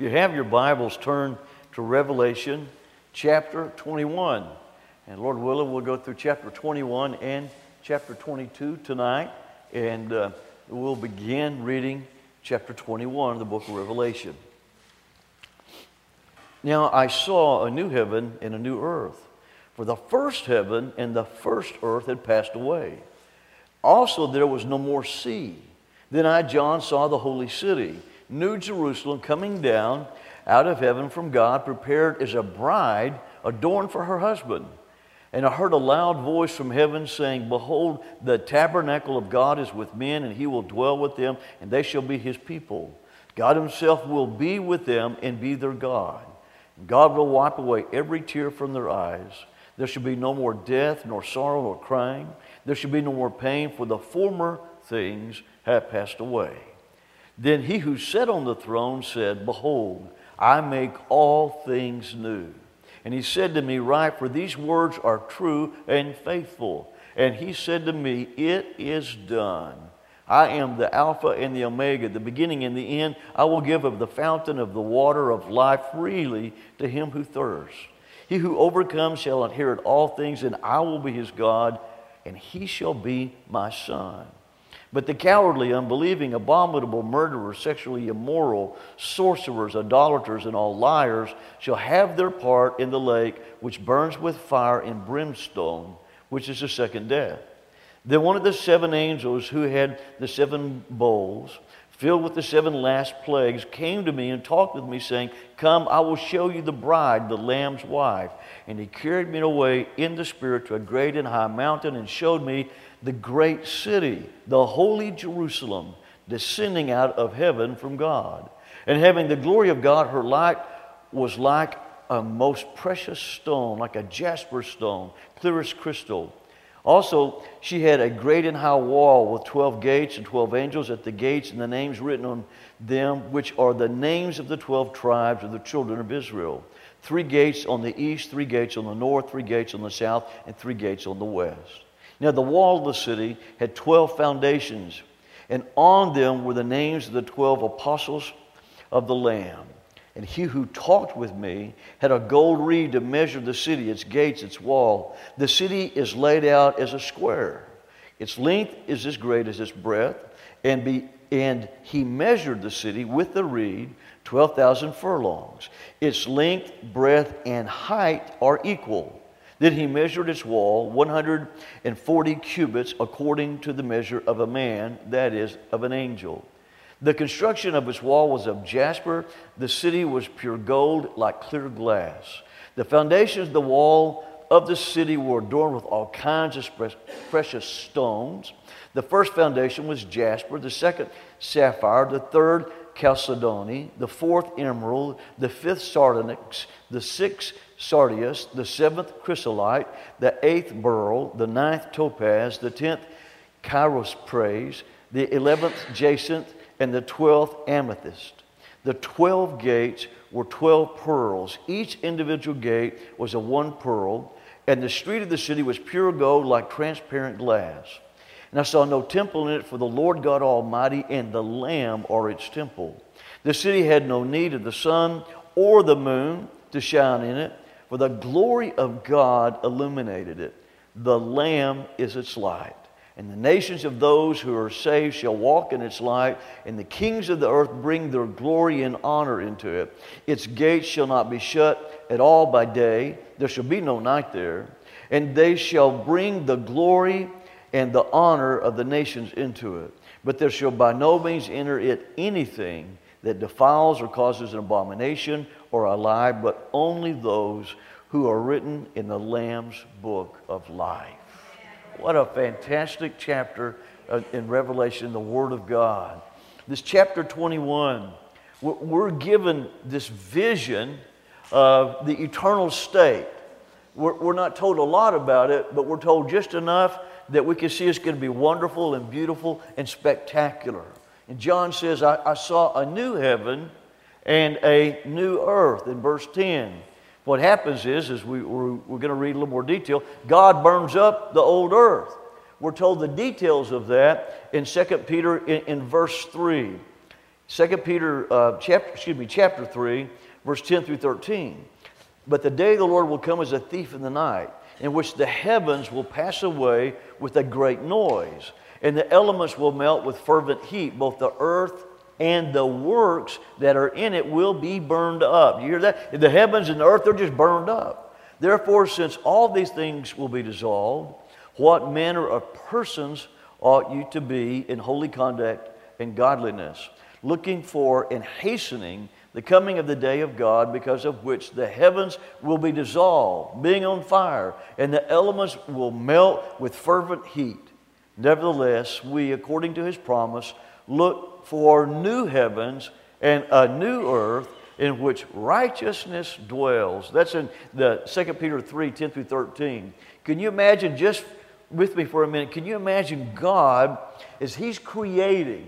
you have your Bibles, turn to Revelation chapter 21. And Lord willing, we'll go through chapter 21 and chapter 22 tonight. And we'll begin reading chapter 21 of the book of Revelation. Now I saw a new heaven and a new earth, for the first heaven and the first earth had passed away. Also there was no more sea. Then I, John, saw the holy city, New Jerusalem, coming down out of heaven from God, prepared as a bride adorned for her husband. And I heard a loud voice from heaven saying, Behold, the tabernacle of God is with men, and he will dwell with them, and they shall be his people. God himself will be with them and be their God. God will wipe away every tear from their eyes. There shall be no more death, nor sorrow, nor crying. There shall be no more pain, for the former things have passed away. Then he who sat on the throne said, Behold, I make all things new. And he said to me, Write, for these words are true and faithful. And he said to me, It is done. I am the Alpha and the Omega, the beginning and the end. I will give of the fountain of the water of life freely to him who thirsts. He who overcomes shall inherit all things, and I will be his God, and he shall be my son. But the cowardly, unbelieving, abominable, murderers, sexually immoral, sorcerers, idolaters, and all liars shall have their part in the lake which burns with fire and brimstone, which is the second death. Then one of the seven angels who had the seven bowls, filled with the seven last plagues, came to me and talked with me, saying, Come, I will show you the bride, the Lamb's wife. And he carried me away in the Spirit to a great and high mountain, and showed me the great city, the holy Jerusalem, descending out of heaven from God. And having the glory of God, her light was like a most precious stone, like a jasper stone, clear as crystal. Also, she had a great and high wall with 12 gates and 12 angels at the gates, and the names written on them, which are the names of the 12 tribes of the children of Israel. 3 gates on the east, 3 gates on the north, 3 gates on the south, and 3 gates on the west. Now the wall of the city had 12 foundations, and on them were the names of the 12 apostles of the Lamb. And he who talked with me had a gold reed to measure the city, its gates, its wall. The city is laid out as a square. Its length is as great as its breadth. And he measured the city with the reed, 12,000 furlongs. Its length, breadth, and height are equal. Then he measured its wall 140 cubits according to the measure of a man, that is, of an angel. The construction of its wall was of jasper. The city was pure gold, like clear glass. The foundations of the wall of the city were adorned with all kinds of precious stones. The first foundation was jasper, the second sapphire, the third chalcedony, the fourth emerald, the fifth sardonyx, the sixth sardius, the seventh chrysolite, the eighth beryl, the ninth topaz, the 10th chrysoprase, the 11th jacinth, and the 12th amethyst. The 12 gates were 12 pearls. Each individual gate was of 1 pearl, and the street of the city was pure gold like transparent glass. And I saw no temple in it, for the Lord God Almighty and the Lamb are its temple. The city had no need of the sun or the moon to shine in it, for the glory of God illuminated it. The Lamb is its light. And the nations of those who are saved shall walk in its light, and the kings of the earth bring their glory and honor into it. Its gates shall not be shut at all by day. There shall be no night there. And they shall bring the glory and the honor of the nations into it. But there shall by no means enter it anything that defiles or causes an abomination or a lie, but only those who are written in the Lamb's book of life. What a fantastic chapter in Revelation, the Word of God. This chapter 21, we're given this vision of the eternal state. We're not told a lot about it, but we're told just enough that we can see it's going to be wonderful and beautiful and spectacular. And John says, I saw a new heaven and a new earth in verse 10. What happens is we're going to read a little more detail. God burns up the old earth. We're told the details of that in 2 Peter in verse 3. 2 Peter chapter 3, verse 10 through 13. But the day of the Lord will come as a thief in the night, in which the heavens will pass away with a great noise, and the elements will melt with fervent heat. Both the earth and the works that are in it will be burned up. You hear that? The heavens and the earth are just burned up. Therefore, since all these things will be dissolved, what manner of persons ought you to be in holy conduct and godliness, looking for and hastening the coming of the day of God, because of which the heavens will be dissolved, being on fire, and the elements will melt with fervent heat. Nevertheless, we, according to His promise, look for new heavens and a new earth in which righteousness dwells. That's in the 2 Peter 3, 10 through 13. Can you imagine, just with me for a minute, can you imagine God as He's creating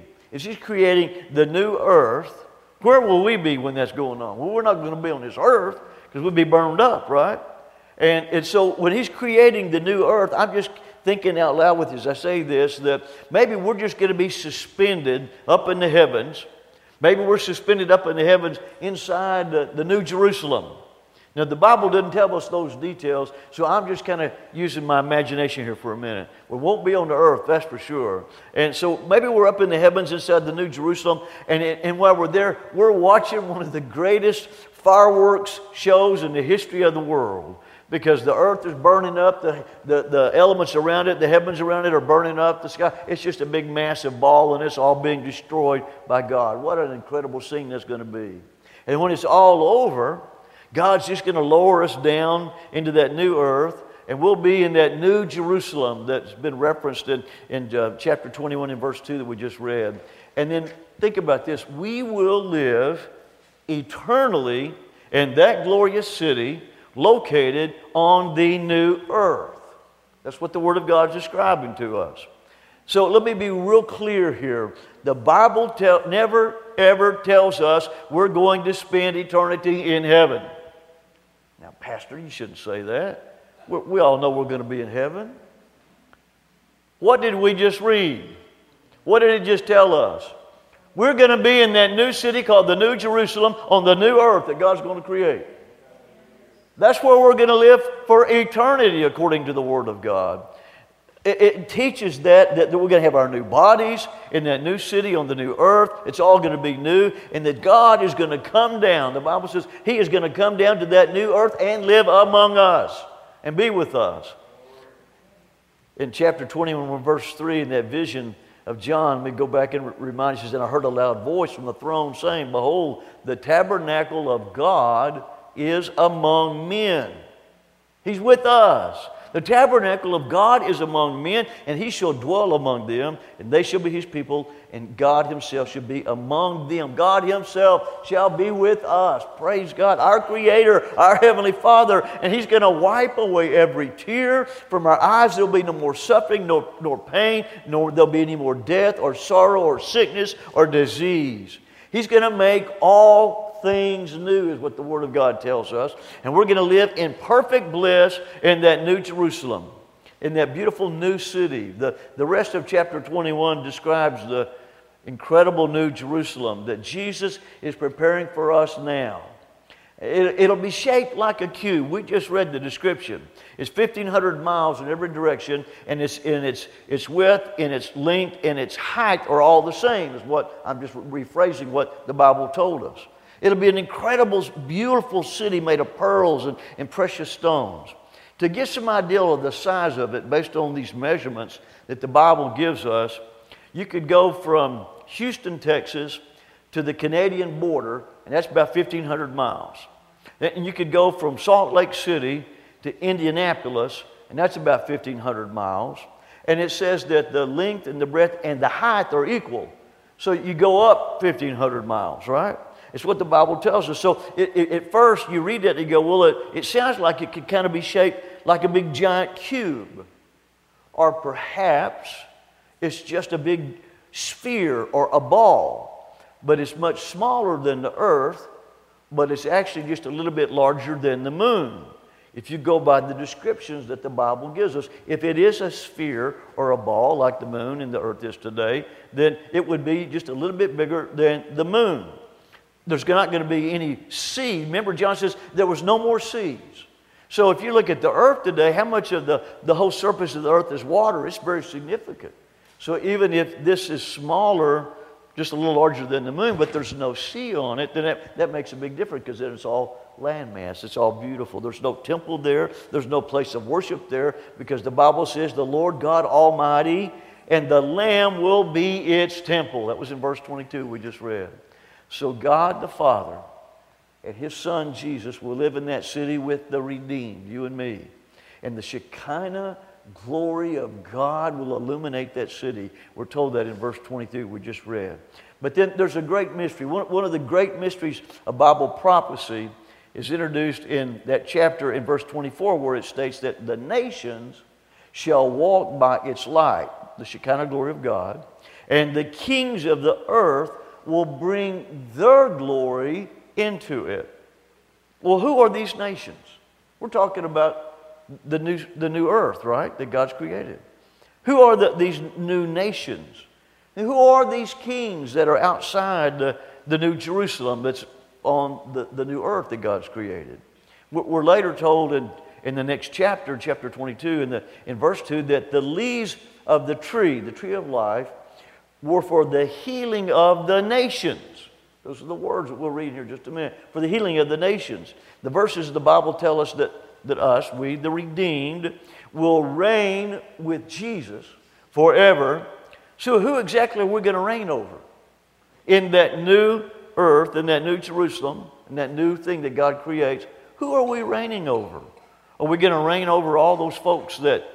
the new earth? Where will we be when that's going on? Well, we're not going to be on this earth because we'll be burned up, right? And so when He's creating the new earth, I'm just thinking out loud with you as I say this, that maybe we're just going to be suspended up in the heavens. Maybe we're suspended up in the heavens inside the New Jerusalem. Now, the Bible doesn't tell us those details, so I'm just kind of using my imagination here for a minute. We won't be on the earth, that's for sure. And so maybe we're up in the heavens inside the New Jerusalem, and while we're there, we're watching one of the greatest fireworks shows in the history of the world. Because the earth is burning up, the elements around it, the heavens around it are burning up, the sky. It's just a big massive ball, and it's all being destroyed by God. What an incredible scene that's going to be. And when it's all over, God's just going to lower us down into that new earth, and we'll be in that new Jerusalem that's been referenced in chapter 21 and verse 2 that we just read. And then think about this. We will live eternally in that glorious city located on the new earth. That's what the Word of God is describing to us. So let me be real clear here. The Bible never, ever tells us we're going to spend eternity in heaven. Now, Pastor, you shouldn't say that. We all know we're going to be in heaven. What did we just read? What did it just tell us? We're going to be in that new city called the New Jerusalem on the new earth that God's going to create. That's where we're going to live for eternity according to the Word of God. It teaches that we're going to have our new bodies in that new city on the new earth. It's all going to be new. And that God is going to come down. The Bible says He is going to come down to that new earth and live among us and be with us. In chapter 21, verse 3, in that vision of John, we go back and remind us, and I heard a loud voice from the throne saying, "Behold, the tabernacle of God is among men." He's with us. The tabernacle of God is among men, and He shall dwell among them, and they shall be His people, and God Himself shall be among them. God Himself shall be with us. Praise God, our Creator, our Heavenly Father, and He's going to wipe away every tear from our eyes. There will be no more suffering, nor pain, nor there'll be any more death or sorrow or sickness or disease. He's going to make all things new, is what the Word of God tells us. And we're going to live in perfect bliss in that New Jerusalem, in that beautiful new city. The rest of chapter 21 describes the incredible New Jerusalem that Jesus is preparing for us now. It'll be shaped like a cube. We just read the description. It's 1,500 miles in every direction, and its width and its length and its height are all the same, is what I'm just rephrasing what the Bible told us. It'll be an incredible, beautiful city made of pearls and precious stones. To get some idea of the size of it, based on these measurements that the Bible gives us, you could go from Houston, Texas, to the Canadian border, and that's about 1,500 miles. And you could go from Salt Lake City to Indianapolis, and that's about 1,500 miles. And it says that the length and the breadth and the height are equal. So you go up 1,500 miles, right? It's what the Bible tells us. So at first you read that and you go, well, it sounds like it could kind of be shaped like a big giant cube. Or perhaps it's just a big sphere or a ball. But it's much smaller than the earth, but it's actually just a little bit larger than the moon. If you go by the descriptions that the Bible gives us, if it is a sphere or a ball like the moon and the earth is today, then it would be just a little bit bigger than the moon. There's not going to be any sea. Remember, John says there was no more seas. So if you look at the earth today, how much of the whole surface of the earth is water? It's very significant. So even if this is smaller, just a little larger than the moon, but there's no sea on it, then that makes a big difference, because then it's all landmass. It's all beautiful. There's no temple there. There's no place of worship there, because the Bible says the Lord God Almighty and the Lamb will be its temple. That was in verse 22 we just read. So God the Father and His Son Jesus will live in that city with the redeemed, you and me. And the Shekinah glory of God will illuminate that city. We're told that in verse 22 we just read. But then there's a great mystery. One of the great mysteries of Bible prophecy is introduced in that chapter in verse 24, where it states that the nations shall walk by its light, the Shekinah glory of God, and the kings of the earth will bring their glory into it. Well, who are these nations? We're talking about the new earth, right, that God's created. Who are these new nations? And who are these kings that are outside the New Jerusalem that's on the new earth that God's created? We're later told in the next chapter, chapter 22, in verse 2, that the leaves of the tree of life, were for the healing of the nations. Those are the words that we'll read here in just a minute. For the healing of the nations. The verses of the Bible tell us that us, we, the redeemed, will reign with Jesus forever. So who exactly are we going to reign over? In that new earth, in that new Jerusalem, in that new thing that God creates, who are we reigning over? Are we going to reign over all those folks that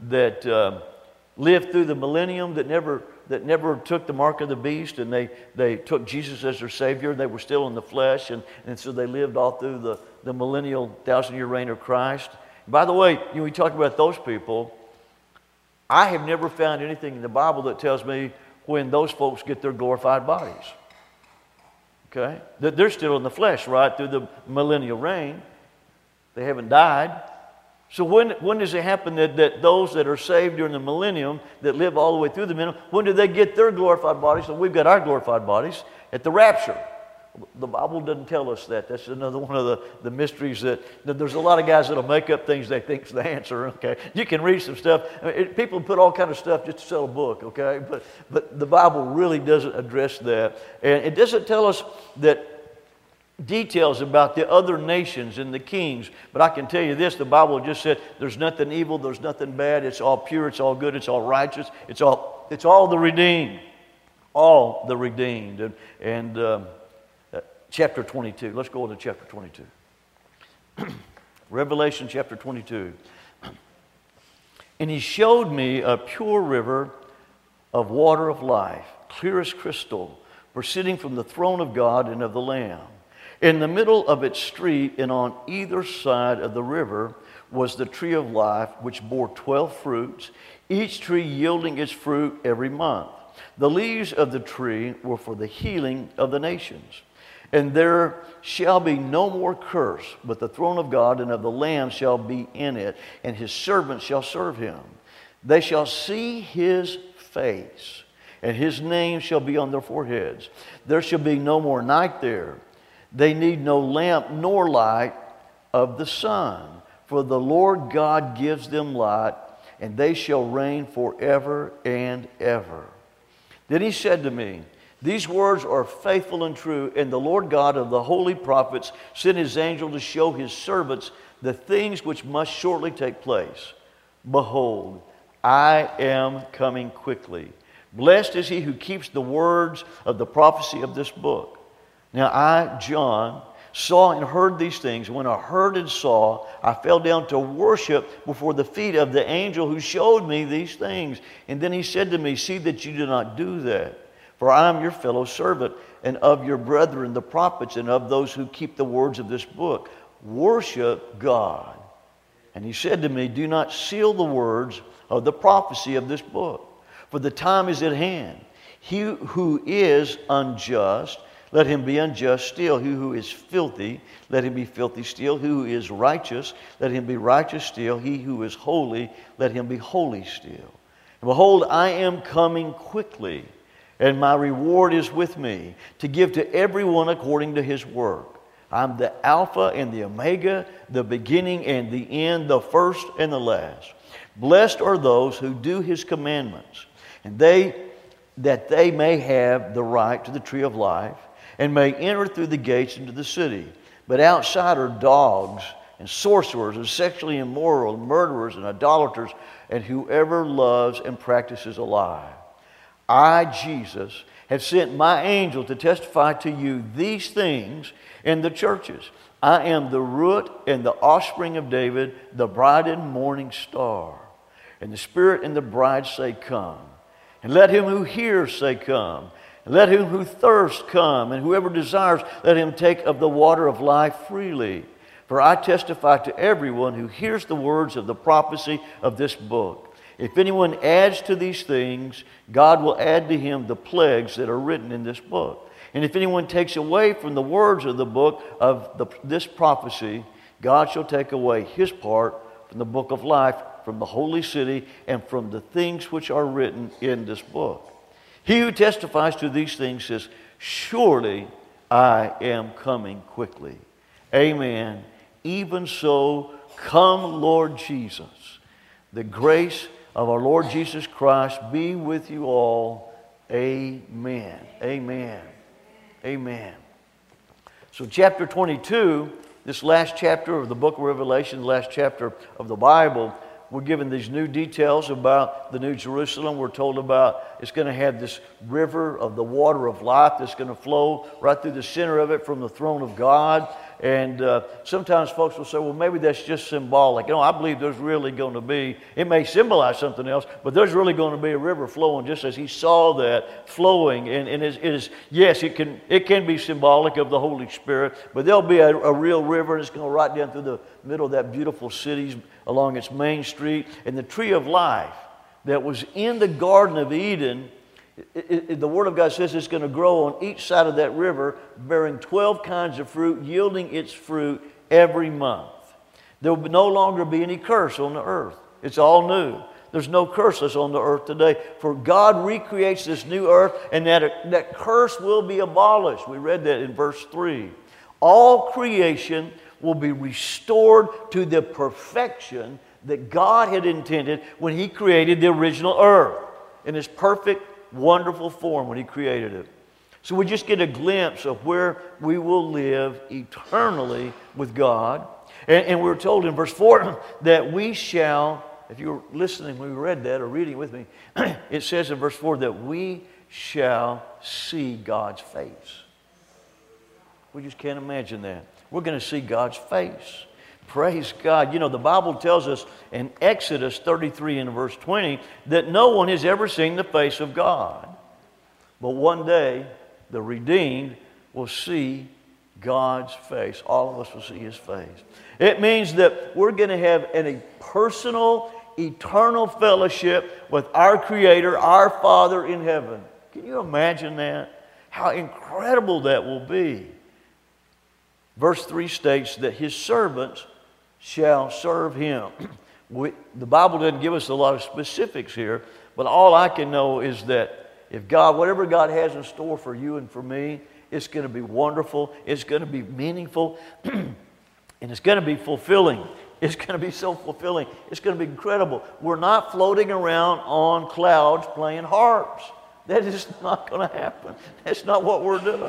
lived through the millennium, that never took the mark of the beast, and they took Jesus as their Savior? They were still in the flesh, and so they lived all through the millennial 1,000-year reign of Christ. By the way, we talk about those people. I have never found anything in the Bible that tells me when those folks get their glorified bodies. Okay? That they're still in the flesh, right, through the millennial reign. They haven't died. So when does it happen that those that are saved during the millennium, that live all the way through the millennium, when do they get their glorified bodies? So we've got our glorified bodies at the rapture. The Bible doesn't tell us that. That's another one of the mysteries that there's a lot of guys that'll make up things they think's the answer. Okay, you can read some stuff. People put all kind of stuff just to sell a book. Okay, but the Bible really doesn't address that, and it doesn't tell us that details about the other nations and the kings. But I can tell you this: the Bible just said there's nothing evil, there's nothing bad. It's all pure, it's all good, it's all righteous. It's all the redeemed, all the redeemed, and chapter 22. Let's go to chapter 22. Revelation chapter 22. And he showed me a pure river of water of life, clear as crystal, proceeding from the throne of God and of the Lamb. In the middle of its street and on either side of the river was the tree of life, which bore 12 fruits, each tree yielding its fruit every month. The leaves of the tree were for the healing of the nations. And there shall be no more curse, but the throne of God and of the Lamb shall be in it, and his servants shall serve him. They shall see his face, and his name shall be on their foreheads. There shall be no more night there. They need no lamp nor light of the sun, for the Lord God gives them light, and they shall reign forever and ever. Then he said to me, these words are faithful and true, and the Lord God of the holy prophets sent his angel to show his servants the things which must shortly take place. Behold, I am coming quickly. Blessed is he who keeps the words of the prophecy of this book. Now I, John, saw and heard these things. When I heard and saw, I fell down to worship before the feet of the angel who showed me these things. And then he said to me, see that you do not do that. For I am your fellow servant, and of your brethren the prophets, and of those who keep the words of this book. Worship God. And he said to me, do not seal the words of the prophecy of this book, for the time is at hand. He who is unjust, let him be unjust still. He who is filthy, let him be filthy still. He who is righteous, let him be righteous still. He who is holy, let him be holy still. And behold, I am coming quickly, and my reward is with me, to give to everyone according to his work. I'm the Alpha and the Omega, the beginning and the end, the first and the last. Blessed are those who do his commandments, and that they may have the right to the tree of life, and may enter through the gates into the city. But outside are dogs, and sorcerers, and sexually immoral, and murderers, and idolaters, and whoever loves and practices a lie. I, Jesus, have sent my angel to testify to you these things in the churches. I am the root and the offspring of David, the bright and morning star. And the Spirit and the bride say, come. And let him who hears say, come. And let him who thirsts come. And whoever desires, let him take of the water of life freely. For I testify to everyone who hears the words of the prophecy of this book. If anyone adds to these things, God will add to him the plagues that are written in this book. And if anyone takes away from the words of the book of this prophecy, God shall take away his part from the book of life, from the holy city, and from the things which are written in this book. He who testifies to these things says, surely I am coming quickly. Amen. Even so, come, Lord Jesus. The grace of our Lord Jesus Christ be with you all. Amen. Amen. Amen. So chapter 22, this last chapter of the book of Revelation, the last chapter of the Bible, we're given these new details about the New Jerusalem. We're told about it's going to have this river of the water of life that's going to flow right through the center of it from the throne of God. And sometimes folks will say, well, maybe that's just symbolic. I believe there's really going to be, it may symbolize something else, but there's really going to be a river flowing just as he saw that flowing. And it is, yes, it can be symbolic of the Holy Spirit, but there'll be a real river, and it's going to right down through the middle of that beautiful city along its main street. And the tree of life that was in the Garden of Eden, the Word of God says it's going to grow on each side of that river, bearing 12 kinds of fruit, yielding its fruit every month. There will no longer be any curse on the earth. It's all new. There's no curses on the earth today. For God recreates this new earth, and that curse will be abolished. We read that in verse 3. All creation will be restored to the perfection that God had intended when He created the original earth in its perfect, wonderful form when He created it. So we just get a glimpse of where we will live eternally with God. And we're told in verse 4 that we shall, if you were listening when we read that or reading with me, it says in verse 4 that we shall see God's face. We just can't imagine that. We're going to see God's face. Praise God. You know, the Bible tells us in Exodus 33 and verse 20 that no one has ever seen the face of God. But one day, the redeemed will see God's face. All of us will see His face. It means that we're going to have a personal, eternal fellowship with our Creator, our Father in heaven. Can you imagine that? How incredible that will be. Verse 3 states that His servants shall serve Him. The Bible doesn't give us a lot of specifics here, but all I can know is that if God, whatever God has in store for you and for me, it's going to be wonderful, it's going to be meaningful, and it's going to be fulfilling. It's going to be so fulfilling. It's going to be incredible. We're not floating around on clouds playing harps. That is not going to happen. That's not what we're doing.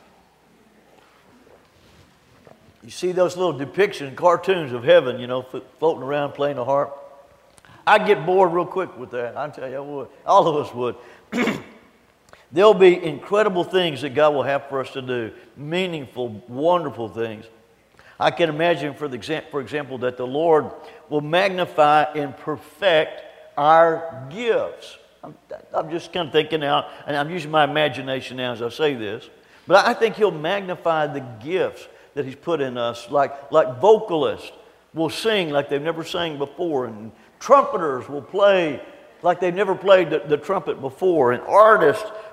You see those little depiction cartoons of heaven, you know, floating around playing a harp. I'd get bored real quick with that. I tell you, I would. All of us would. There'll be incredible things that God will have for us to do. Meaningful, wonderful things. I can imagine, for example, that the Lord will magnify and perfect our gifts. I'm just kind of thinking out, and I'm using my imagination now as I say this, but I think He'll magnify the gifts that He's put in us, like vocalists will sing like they've never sang before, and trumpeters will play like they've never played the trumpet before, and artists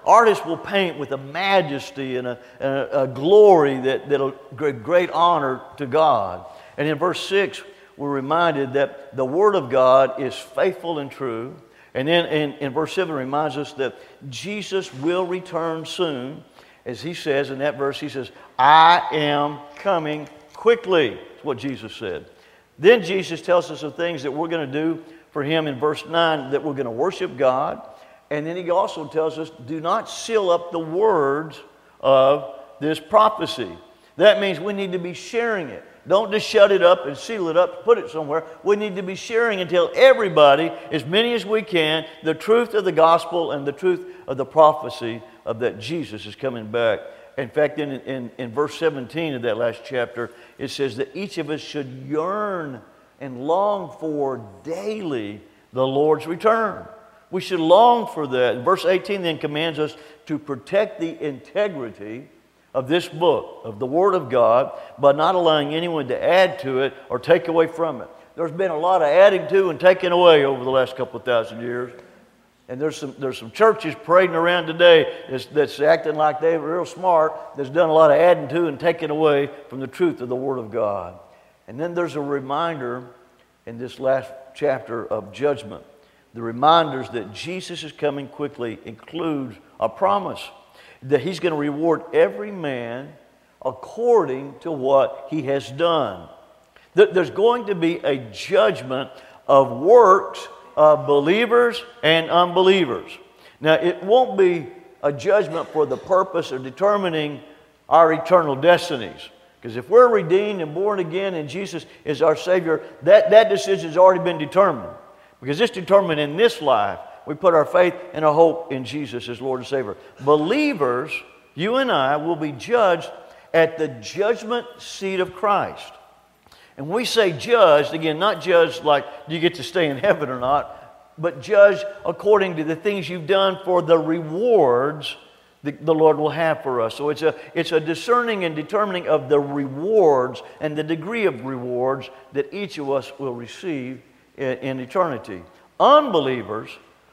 artists will paint with a majesty and a glory that'll great honor to God. And in verse 6, we're reminded that the Word of God is faithful and true. And then in verse 7 it reminds us that Jesus will return soon. As he says in that verse, he says, I am coming quickly. That's what Jesus said. Then Jesus tells us of things that we're going to do for him in verse 9, that we're going to worship God. And then he also tells us, do not seal up the words of this prophecy. That means we need to be sharing it. Don't just shut it up and seal it up, put it somewhere. We need to be sharing and tell everybody, as many as we can, the truth of the gospel and the truth of the prophecy of that Jesus is coming back. In fact, in verse 17 of that last chapter, it says that each of us should yearn and long for daily the Lord's return. We should long for that. And verse 18 then commands us to protect the integrity of this book, of the Word of God, by not allowing anyone to add to it or take away from it. There's been a lot of adding to and taking away over the last couple of thousand years. And there's some churches parading around today that's acting like they're real smart, that's done a lot of adding to and taking away from the truth of the Word of God. And then there's a reminder in this last chapter of judgment. The reminders that Jesus is coming quickly includes a promise that he's going to reward every man according to what he has done. There's going to be a judgment of works of believers and unbelievers. Now, it won't be a judgment for the purpose of determining our eternal destinies. Because if we're redeemed and born again and Jesus is our Savior, that decision's already been determined. Because it's determined in this life. We put our faith and our hope in Jesus as Lord and Savior. Believers, you and I, will be judged at the judgment seat of Christ. And we say judged, again, not judged like do you get to stay in heaven or not, but judged according to the things you've done for the rewards the Lord will have for us. So it's a discerning and determining of the rewards and the degree of rewards that each of us will receive in eternity. Unbelievers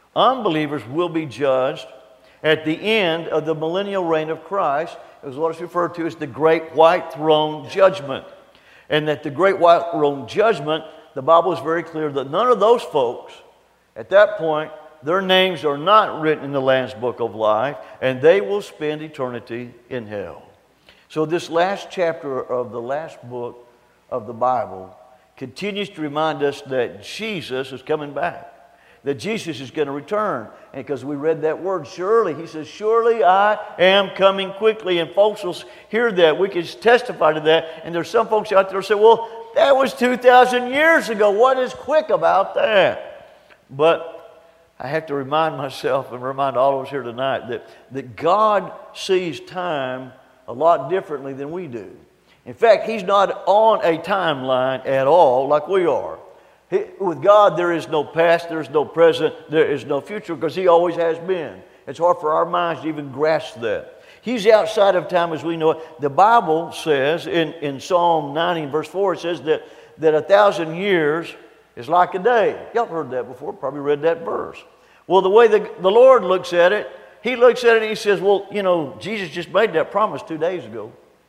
will be judged at the end of the millennial reign of Christ, as what is referred to as the Great White Throne Judgment. And that the Great White Throne Judgment, the Bible is very clear that none of those folks, at that point, their names are not written in the Lamb's Book of Life, and they will spend eternity in hell. So this last chapter of the last book of the Bible continues to remind us that Jesus is coming back. That Jesus is going to return. And because we read that word, surely, he says, surely I am coming quickly. And folks will hear that. We can testify to that. And there's some folks out there who say, well, that was 2,000 years ago. What is quick about that? But I have to remind myself and remind all of us here tonight that God sees time a lot differently than we do. In fact, he's not on a timeline at all like we are. With God, there is no past, there is no present, there is no future, because he always has been. It's hard for our minds to even grasp that. He's outside of time as we know it. The Bible says in Psalm 90 verse 4, it says that 1,000 years is like a day. Y'all heard that before, probably read that verse. Well, the way the Lord looks at it, he looks at it and he says, well, you know, Jesus just made that promise 2 days ago.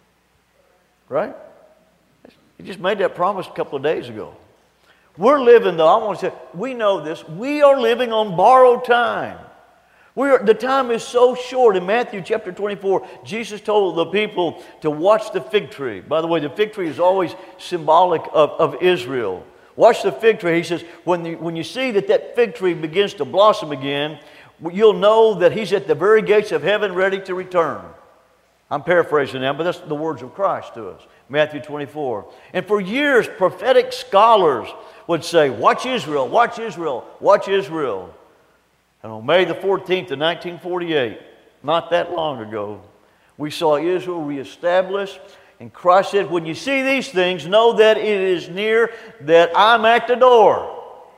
Right? He just made that promise a couple of days ago. We're living, though, I want to say, we know this, we are living on borrowed time. The time is so short. In Matthew chapter 24, Jesus told the people to watch the fig tree. By the way, the fig tree is always symbolic of Israel. Watch the fig tree. He says, when you see that fig tree begins to blossom again, you'll know that he's at the very gates of heaven ready to return. I'm paraphrasing now, but that's the words of Christ to us. Matthew 24. And for years, prophetic scholars would say, watch Israel, watch Israel, watch Israel. And on May the 14th of 1948, not that long ago, we saw Israel reestablished. And Christ said, when you see these things, know that it is near, that I'm at the door.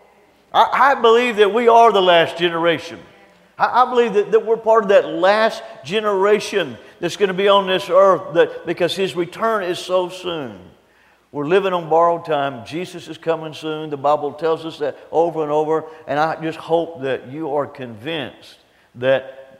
I believe that we are the last generation. I believe that we're part of that last generation that's going to be on this earth because his return is so soon. We're living on borrowed time. Jesus is coming soon. The Bible tells us that over and over. And I just hope that you are convinced that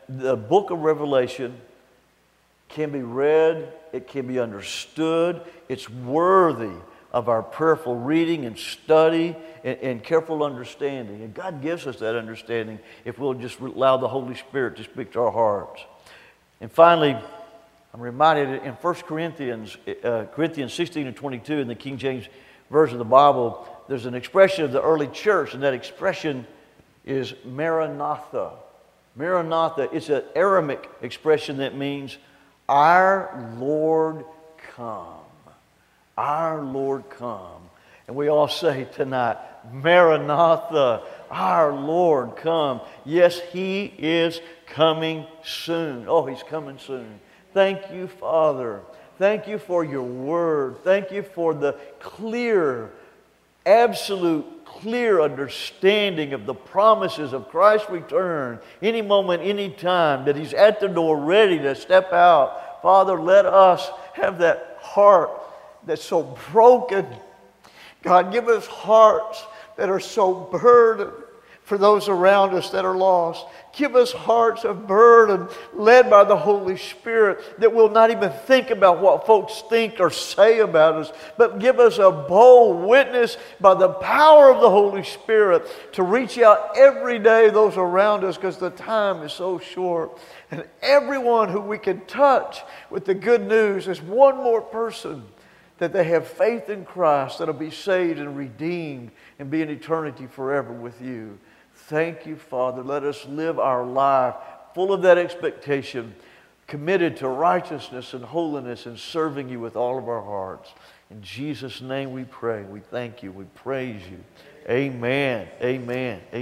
the book of Revelation can be read, it can be understood, it's worthy of our prayerful reading and study and careful understanding. And God gives us that understanding if we'll just allow the Holy Spirit to speak to our hearts. And finally, I'm reminded in 1 Corinthians 16 and 22 in the King James Version of the Bible, there's an expression of the early church, and that expression is Maranatha. Maranatha is an Aramaic expression that means, our Lord come. Our Lord come. And we all say tonight, Maranatha, our Lord come. Yes, He is coming soon. Oh, He's coming soon. Thank you, Father. Thank you for your word. Thank you for the clear, absolute, clear understanding of the promises of Christ's return. Any moment, any time that He's at the door ready to step out. Father, let us have that heart that's so broken. God, give us hearts that are so burdened for those around us that are lost. Give us hearts of burden led by the Holy Spirit that will not even think about what folks think or say about us, but give us a bold witness by the power of the Holy Spirit to reach out every day those around us, because the time is so short. And everyone who we can touch with the good news is one more person that they have faith in Christ, that'll be saved and redeemed and be in eternity forever with you. Thank you, Father. Let us live our life full of that expectation, committed to righteousness and holiness and serving you with all of our hearts. In Jesus' name we pray. We thank you. We praise you. Amen. Amen. Amen.